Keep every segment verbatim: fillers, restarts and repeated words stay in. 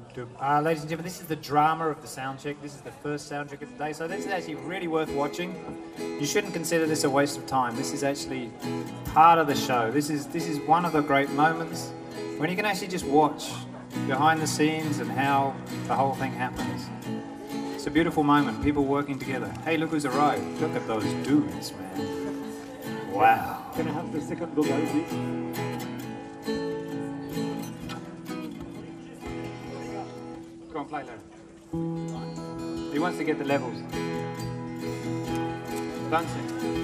doop. Uh, ladies and gentlemen, this is the drama of the sound check. This is the first sound check of the day, so this is actually really worth watching. You shouldn't consider this a waste of time. This is actually part of the show. This is this is one of the great moments when you can actually just watch behind the scenes and how the whole thing happens. It's a beautiful moment, people working together. Hey, look who's arrived. Look at those dudes, man. Wow. Can I have the second vocal, please? Go on, play, Larry. He wants to get the levels. Don't sing.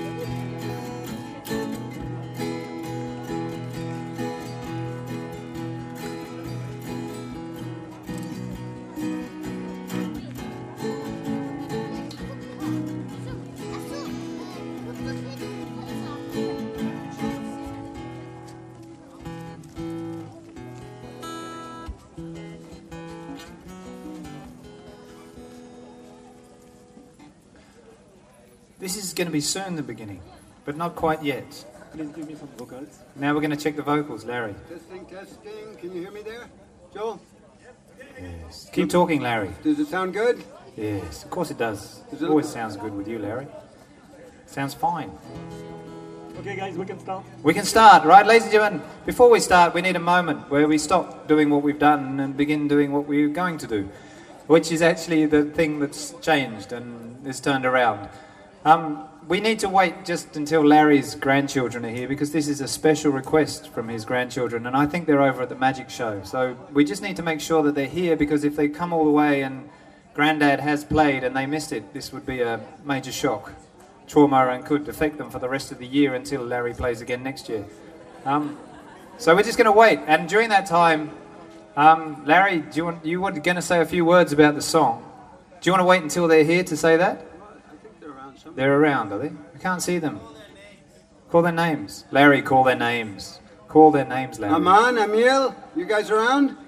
This is going to be soon the beginning, but not quite yet. Please give me some vocals. Now we're going to check the vocals, Larry. Testing, testing. Can you hear me there? Joel? Yes. Keep talking, Larry. Does it sound good? Yes, of course it does. Does It it always look- sounds good with you, Larry. Sounds fine. Okay, guys, we can start. We can start, right, ladies and gentlemen? Before we start, we need a moment where we stop doing what we've done and begin doing what we're going to do, which is actually the thing that's changed and is turned around. Um, we need to wait just until Larry's grandchildren are here because this is a special request from his grandchildren, and I think they're over at the Magic Show. So we just need to make sure that they're here because if they come all the way and Grandad has played and they missed it, this would be a major shock, trauma, and could affect them for the rest of the year until Larry plays again next year. Um, so we're just going to wait, and during that time, um, Larry, do you want, you were going to say a few words about the song. Do you want to wait until they're here to say that? They're around, are they? I can't see them. Call their names. Larry, call their names. Call their names, Larry. Aman, Emil, you guys around?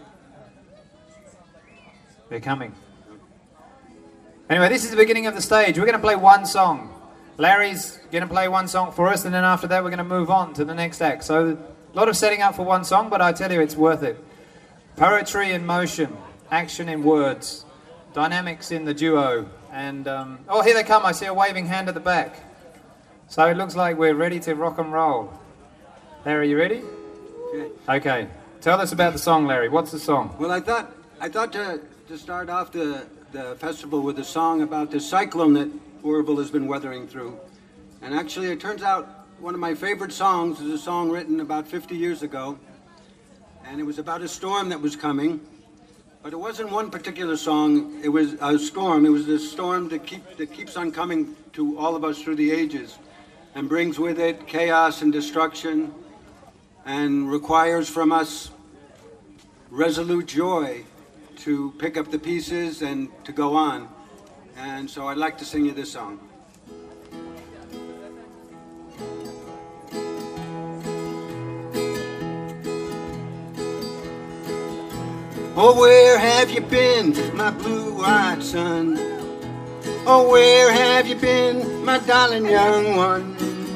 They're coming. Anyway, this is the beginning of the stage. We're going to play one song. Larry's going to play one song for us, and then after that we're going to move on to the next act. So a lot of setting up for one song, but I tell you, it's worth it. Poetry in motion, action in words, dynamics in the duo. And, um, oh, here they come. I see a waving hand at the back. So it looks like we're ready to rock and roll. Larry, you ready? Okay. Okay. Tell us about the song, Larry. What's the song? Well, I thought I thought to, to start off the, the festival with a song about the cyclone that Oroville has been weathering through. And actually, it turns out one of my favorite songs is a song written about fifty years ago. And it was about a storm that was coming. But it wasn't one particular song, it was a storm. It was a storm that, keep, that keeps on coming to all of us through the ages and brings with it chaos and destruction and requires from us resolute joy to pick up the pieces and to go on. And so I'd like to sing you this song. Oh, where have you been, my blue-eyed son? Oh, where have you been, my darling young one?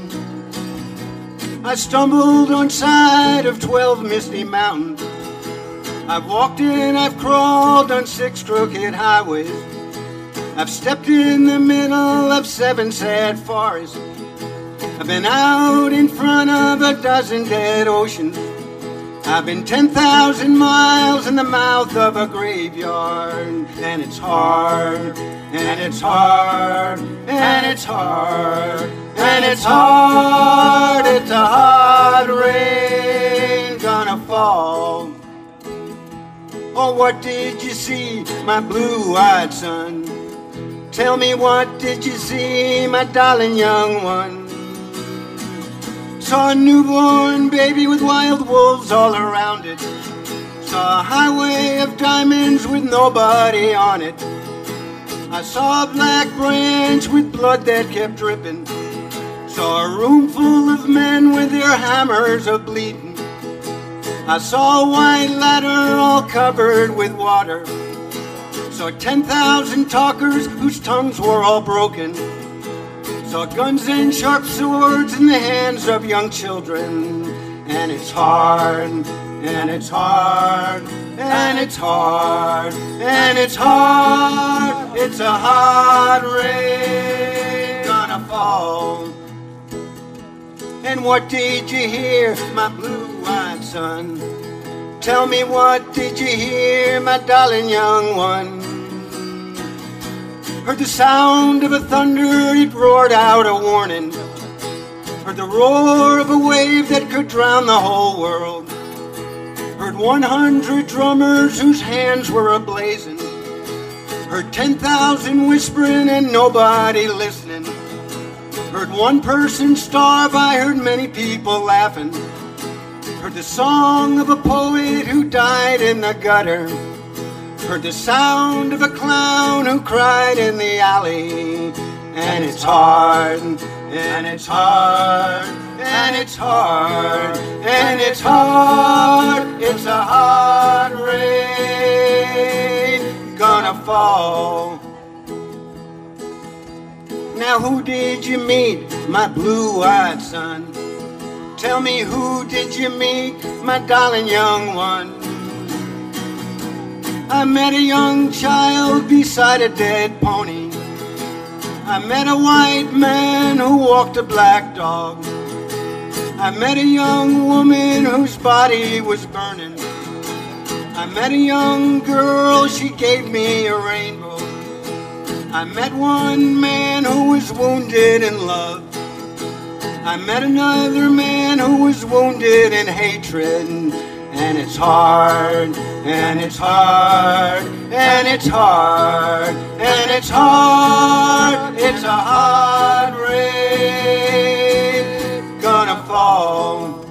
I stumbled on side of twelve misty mountains. I've walked and I've crawled on six crooked highways. I've stepped in the middle of seven sad forests. I've been out in front of a dozen dead oceans. I've been ten thousand miles in the mouth of a graveyard. And it's hard, and it's hard, and it's hard, and it's hard. It's a hard rain gonna fall. Oh, what did you see, my blue-eyed son? Tell me, what did you see, my darling young one? Saw a newborn baby with wild wolves all around it. Saw a highway of diamonds with nobody on it. I saw a black branch with blood that kept dripping. Saw a room full of men with their hammers a-bleeding. I saw a white ladder all covered with water. Saw ten thousand talkers whose tongues were all broken. Saw guns and sharp swords in the hands of young children. And it's hard, and it's hard, and it's hard, and it's hard. It's a hard rain gonna fall. And what did you hear, my blue-eyed son? Tell me, what did you hear, my darling young one? Heard the sound of a thunder, it roared out a warning. Heard the roar of a wave that could drown the whole world. Heard one hundred drummers whose hands were ablazing. Heard ten thousand whispering and nobody listening. Heard one person starve, I heard many people laughing. Heard the song of a poet who died in the gutter. Heard the sound of a clown who cried in the alley. And it's hard, and it's hard, and it's hard, and it's hard. It's a hard rain gonna fall. Now who did you meet, my blue-eyed son? Tell me, who did you meet, my darling young one? I met a young child beside a dead pony. I met a white man who walked a black dog. I met a young woman whose body was burning. I met a young girl, she gave me a rainbow. I met one man who was wounded in love. I met another man who was wounded in hatred. And it's hard, and it's hard, and it's hard, and it's hard. It's a hard rain gonna fall.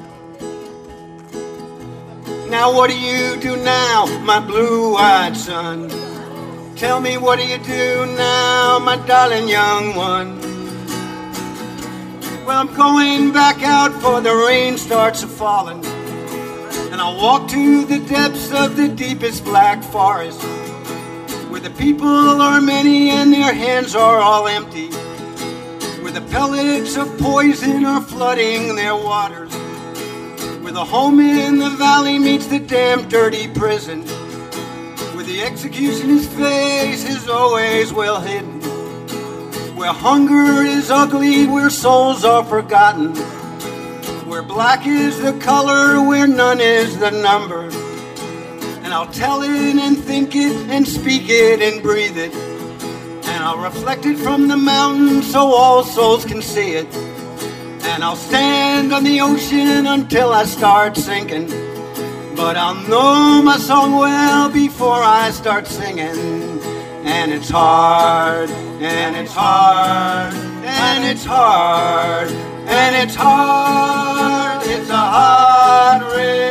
Now what do you do now, my blue-eyed son? Tell me, what do you do now, my darling young one? Well, I'm going back out for the rain starts a-falling. And I'll walk to the depths of the deepest black forest, where the people are many and their hands are all empty, where the pellets of poison are flooding their waters, where the home in the valley meets the damn dirty prison, where the executioner's face is always well hidden, where hunger is ugly, where souls are forgotten, where black is the color, where none is the number. And I'll tell it and think it and speak it and breathe it. And I'll reflect it from the mountain so all souls can see it. And I'll stand on the ocean until I start sinking. But I'll know my song well before I start singing. And it's hard, and it's hard, and it's hard, and it's hard. It's a hard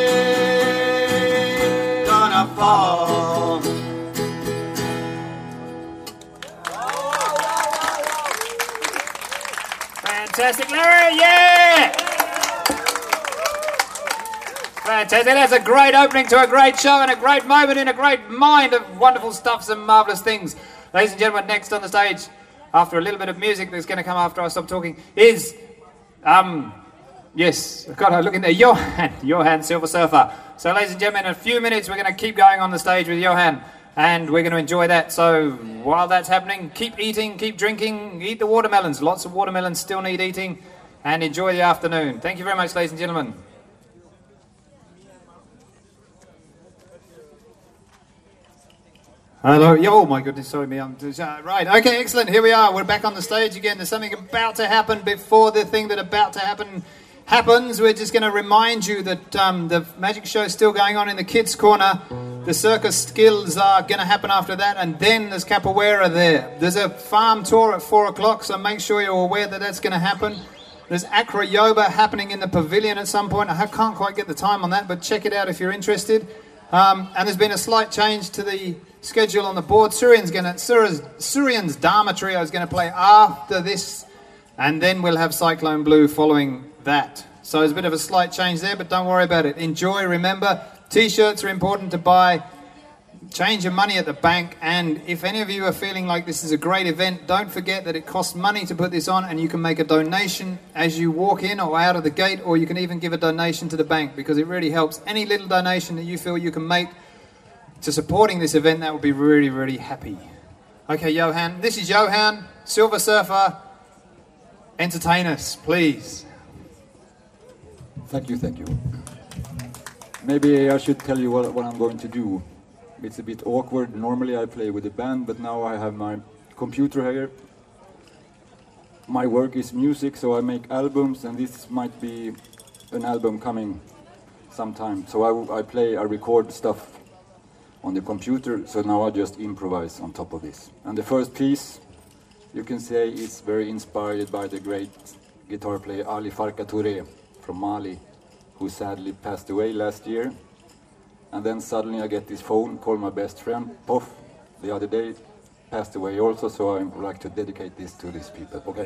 rain gonna fall. Fantastic, Larry, yeah! Fantastic, that's a great opening to a great show and a great moment in a great mind of wonderful stuff, some marvellous things. Ladies and gentlemen, next on the stage, after a little bit of music that's going to come after I stop talking, is, um, yes, I've got to look in there, Johan, Johan Silver Surfer. So ladies and gentlemen, in a few minutes we're going to keep going on the stage with Johan, and we're going to enjoy that. So while that's happening, keep eating, keep drinking, eat the watermelons. Lots of watermelons still need eating, and enjoy the afternoon. Thank you very much, ladies and gentlemen. Hello. Oh my goodness, sorry me. I'm uh, right. Okay, excellent. Here we are. We're back on the stage again. There's something about to happen before the thing that about to happen happens. We're just going to remind you that um, the magic show is still going on in the kids' corner. The circus skills are going to happen after that, and then there's capoeira there. There's a farm tour at four o'clock, so make sure you're aware that that's going to happen. There's acroyoga happening in the pavilion at some point. I can't quite get the time on that, but check it out if you're interested. Um, and there's been a slight change to the schedule on the board. Surian's going to Surian's Dharma Trio is going to play after this, and then we'll have Cyclone Blue following that. So there's a bit of a slight change there, but don't worry about it. Enjoy. Remember, t-shirts are important to buy. change your money at the bank, and if any of you are feeling like this is a great event, don't forget that it costs money to put this on, and you can make a donation as you walk in or out of the gate, or you can even give a donation to the bank, because it really helps. Any little donation that you feel you can make to supporting this event, that would be really, really happy. Okay, Johan, this is Johan, Silver Surfer. Entertain us, please. Thank you, thank you. Maybe I should tell you what, what I'm going to do. It's a bit awkward. Normally I play with a band, but now I have my computer here. My work is music, so I make albums, and this might be an album coming sometime. So I, I play, I record stuff on the computer, so now I just improvise on top of this. And the first piece, you can say, is very inspired by the great guitar player Ali Farka Touré from Mali, who sadly passed away last year. And then suddenly I get this phone, call my best friend, Pof, the other day, passed away also, so I would like to dedicate this to these people, okay?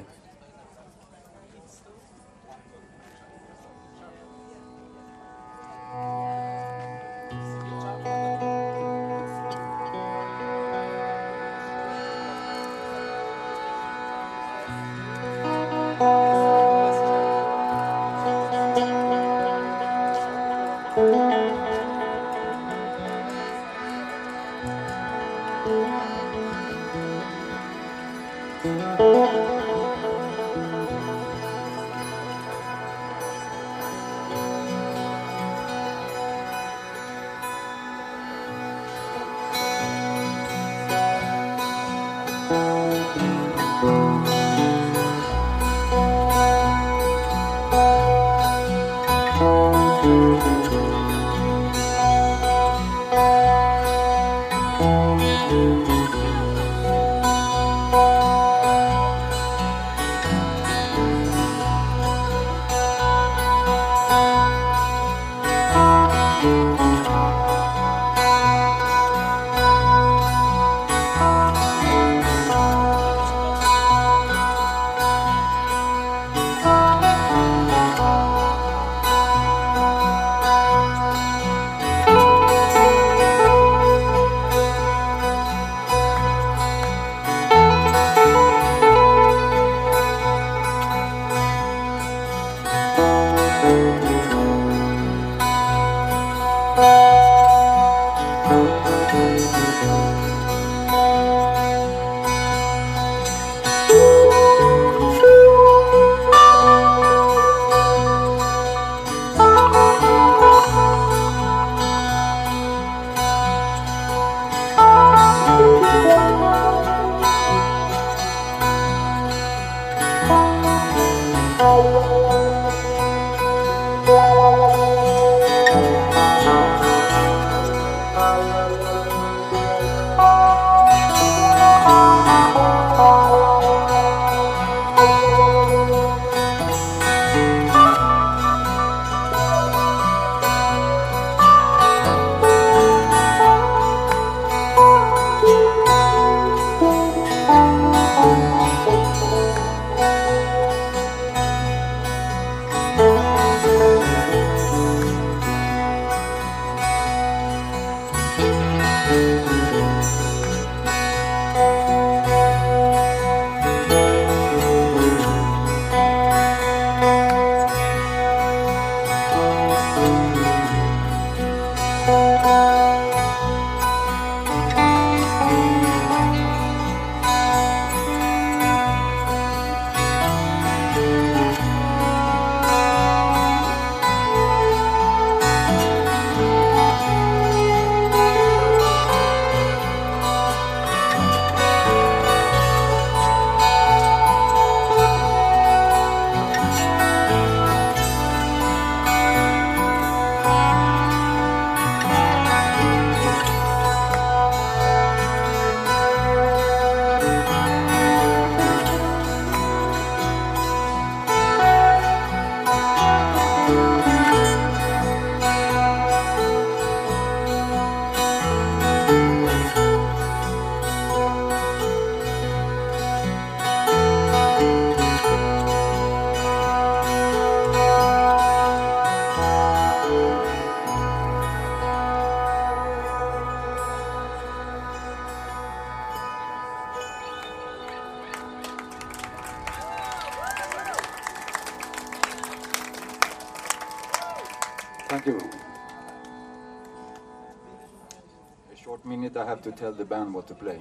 short minute I have to tell the band what to play.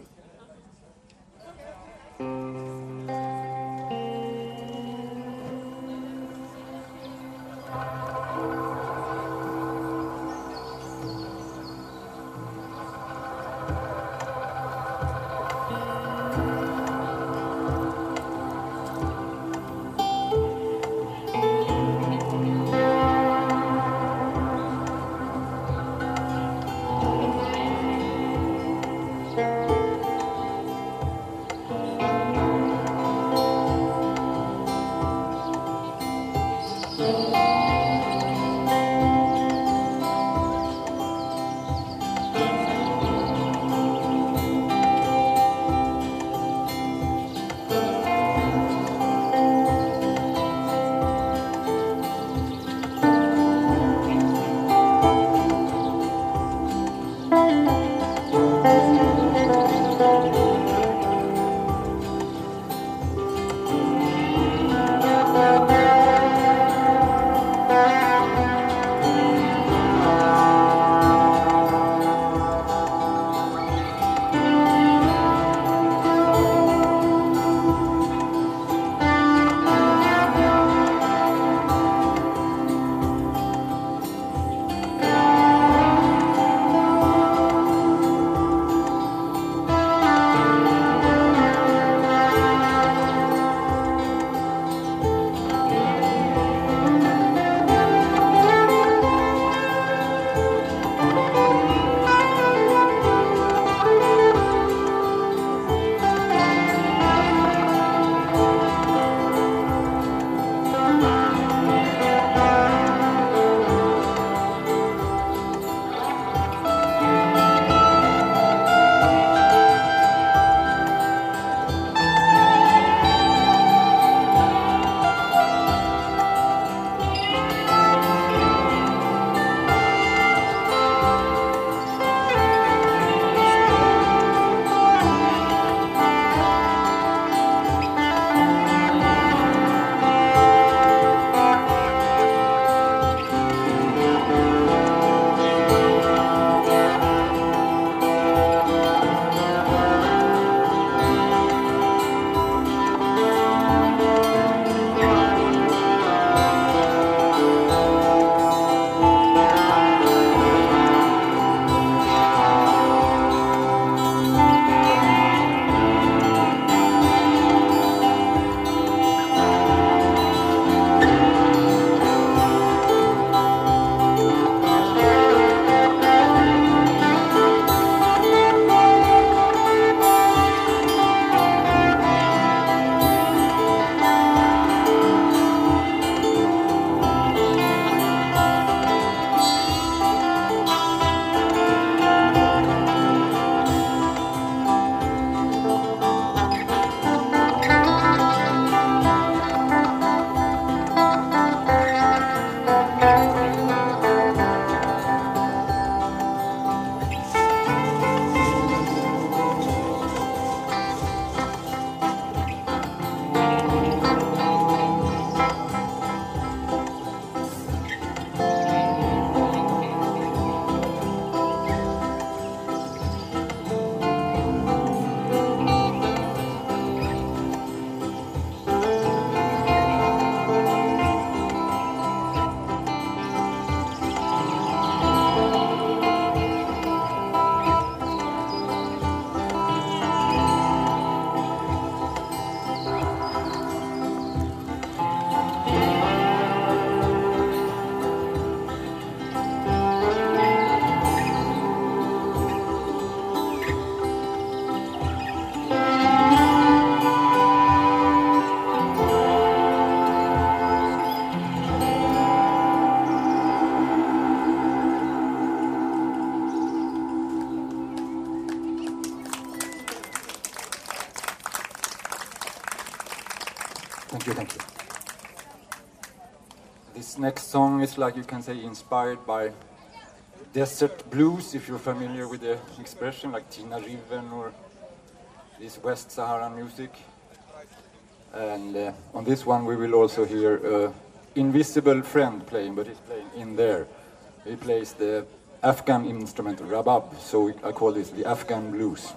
Thank you, thank you. This next song is, like you can say, inspired by desert blues, if you're familiar with the expression, like Tina Riven or this West Saharan music. And uh, on this one we will also hear uh, Invisible Friend playing, but he's playing in there. He plays the Afghan instrument rabab, so I call this the Afghan blues.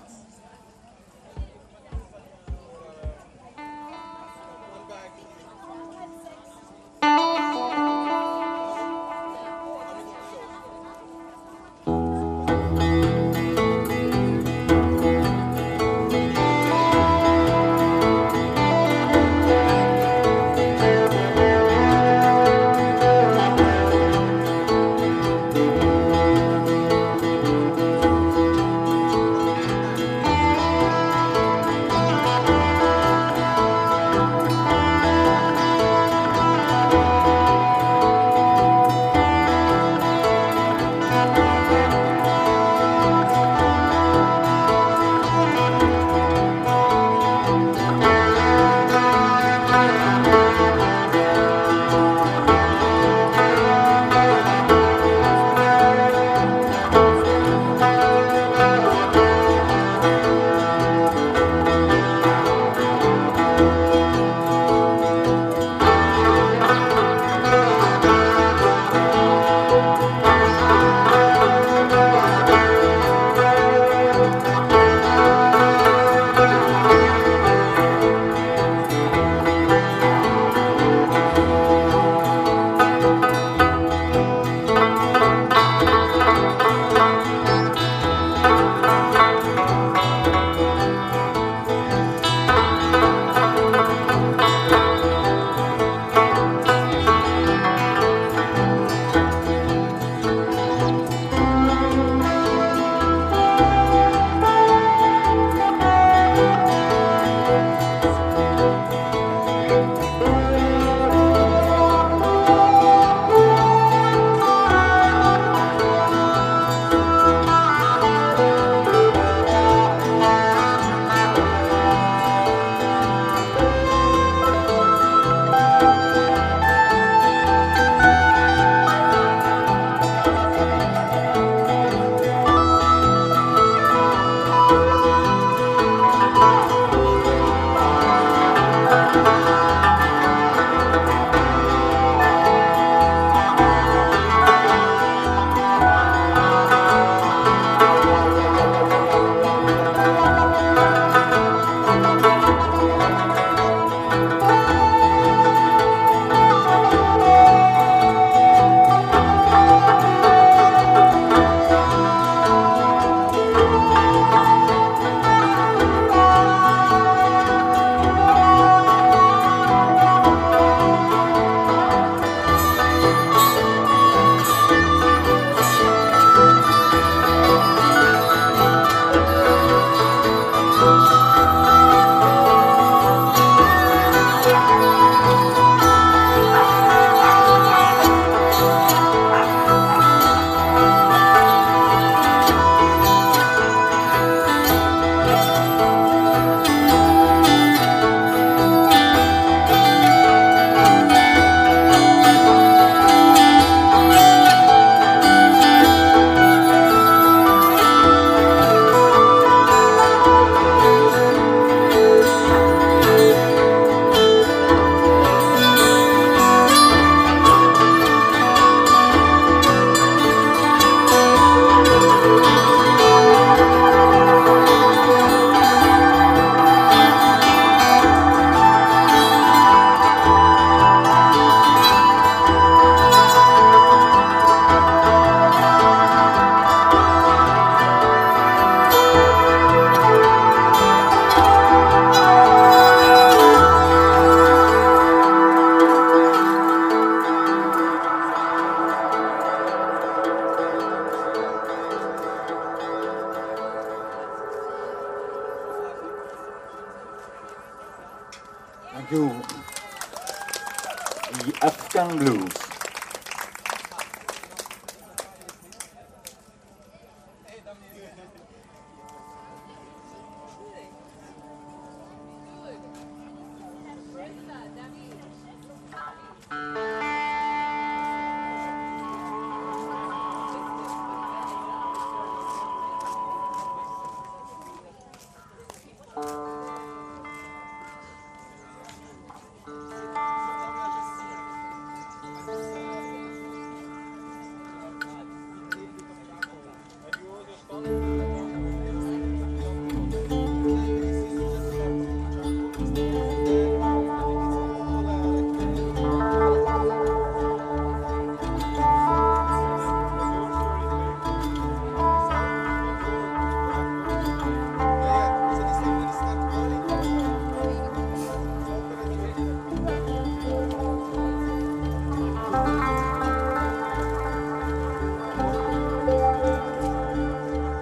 Thank you. The Afghan blues.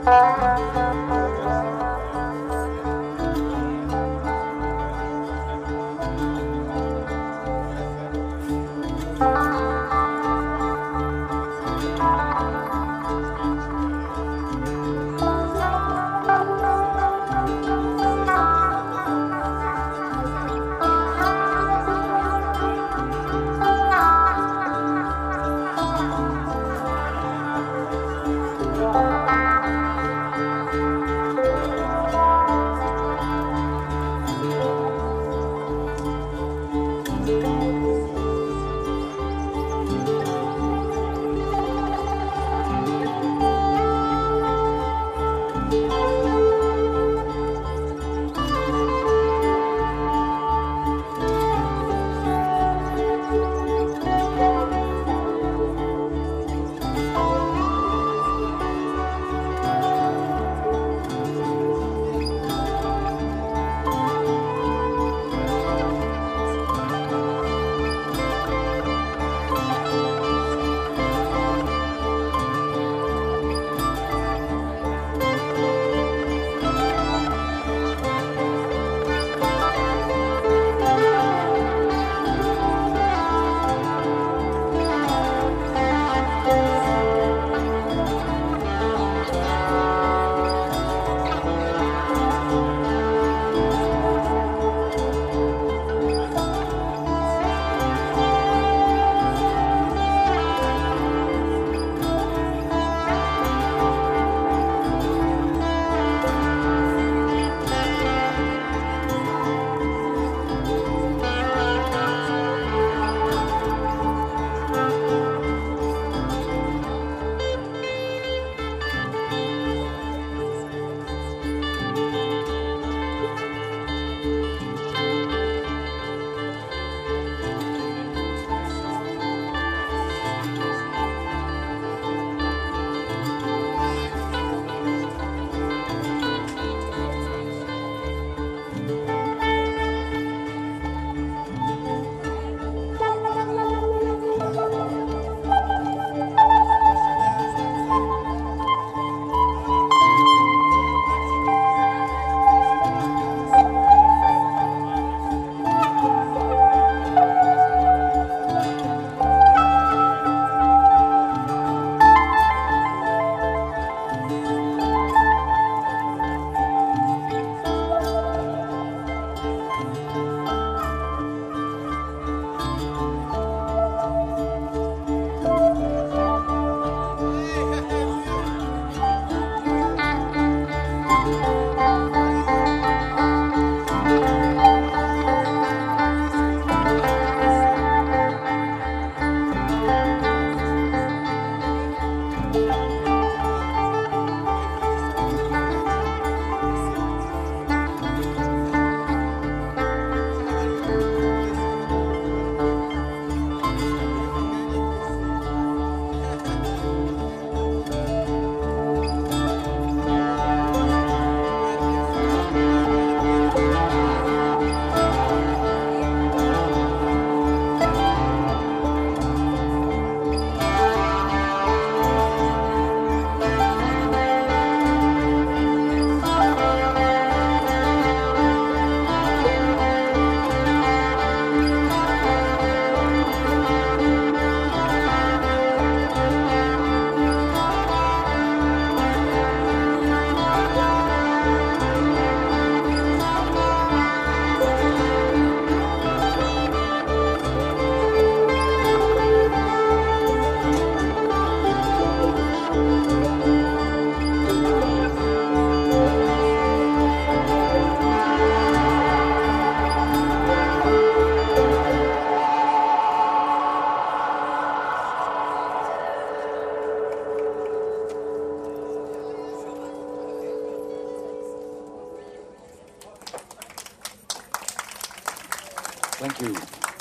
Thank you.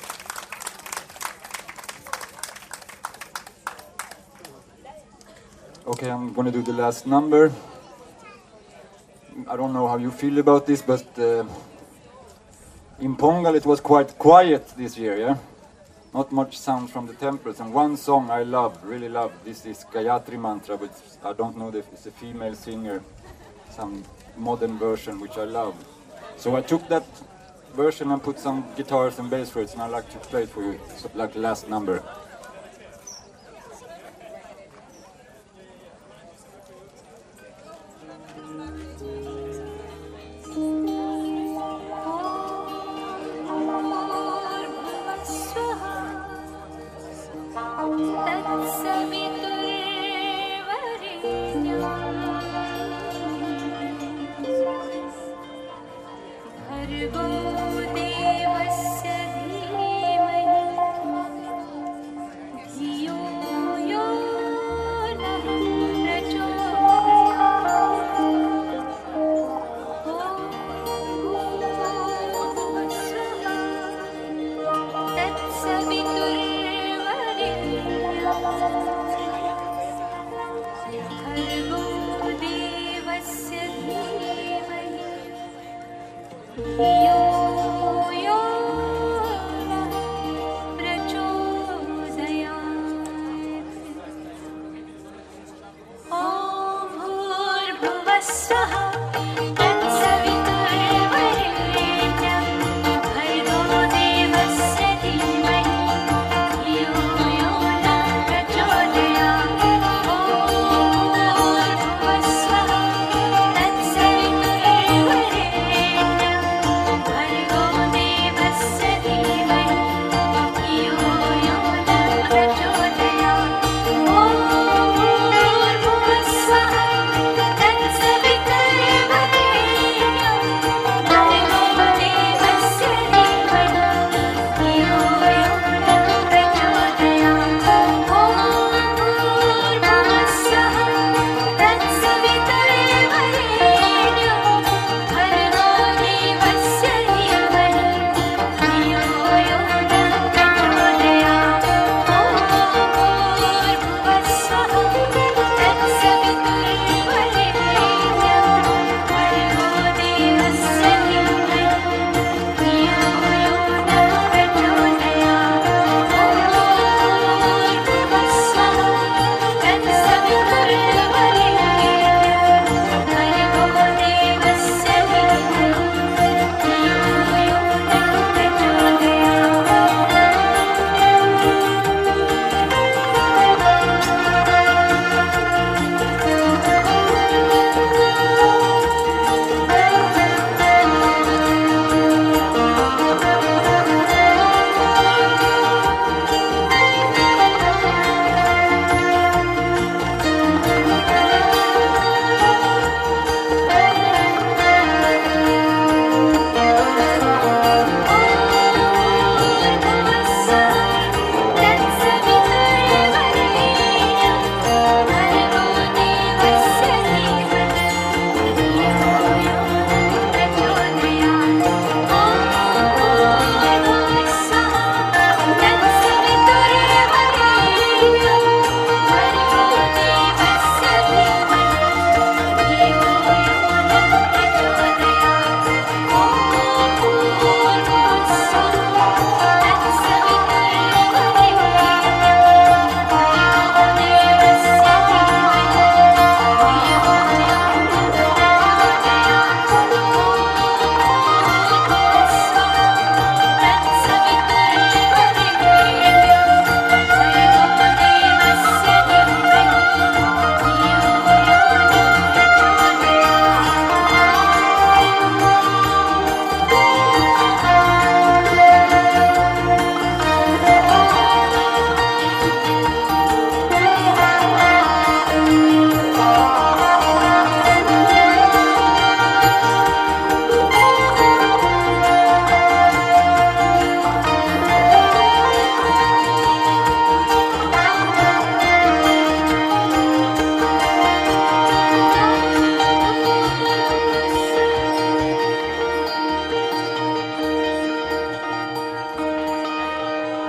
Okay, I'm going to do the last number. I don't know how you feel about this, but uh, in Pongal it was quite quiet this year, yeah? not much sound from the temples. And one song I love, really love, this is Gayatri Mantra, but I don't know if it's a female singer, some modern version which I love. So I took that version and put some guitars and bass for it, and I'd like to play it for you, so like the last number.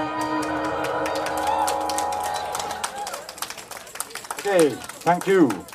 Okay, thank you.